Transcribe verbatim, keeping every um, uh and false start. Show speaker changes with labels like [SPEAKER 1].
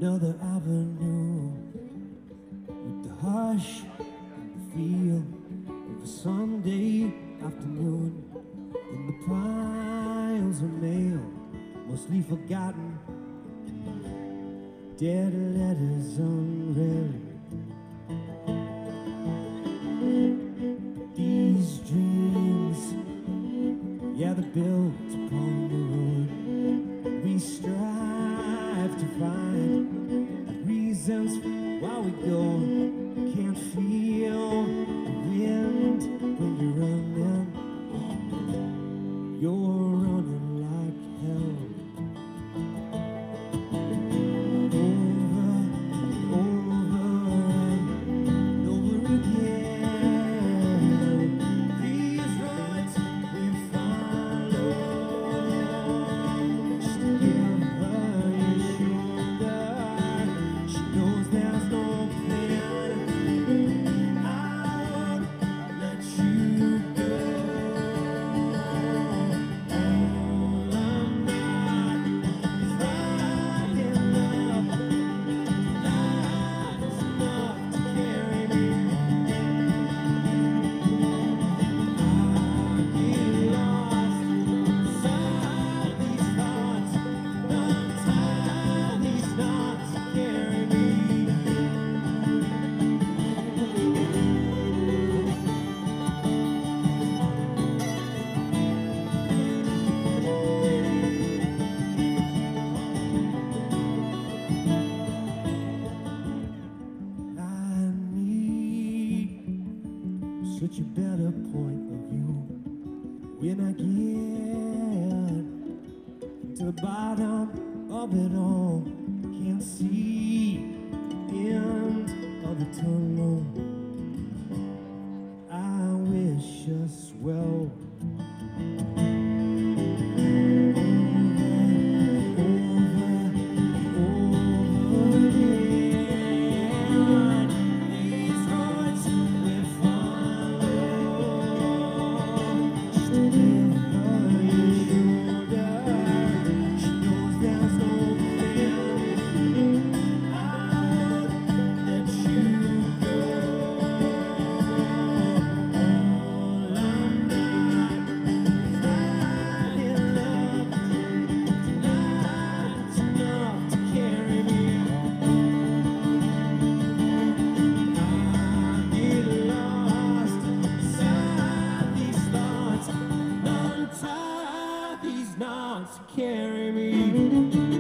[SPEAKER 1] another avenue with the hush and the feel of a Sunday afternoon in the piles of mail, mostly forgotten, dead letters unread. These dreams, yeah, they're built upon the road. We strive to find reasons why we go. Can't feel the wind when you're running. You're running like hell. Over, over, and over again. These roads we follow, just to give her your shoulder. She knows there's no plan. I won't let you go. All I'm not is riding up. Life is enough to carry me. I get lost inside these thoughts. Untie these knots to carry me. I need such a better point of view when I get to the bottom of it all. Can't see the end of the tunnel. I wish us well. Carry me.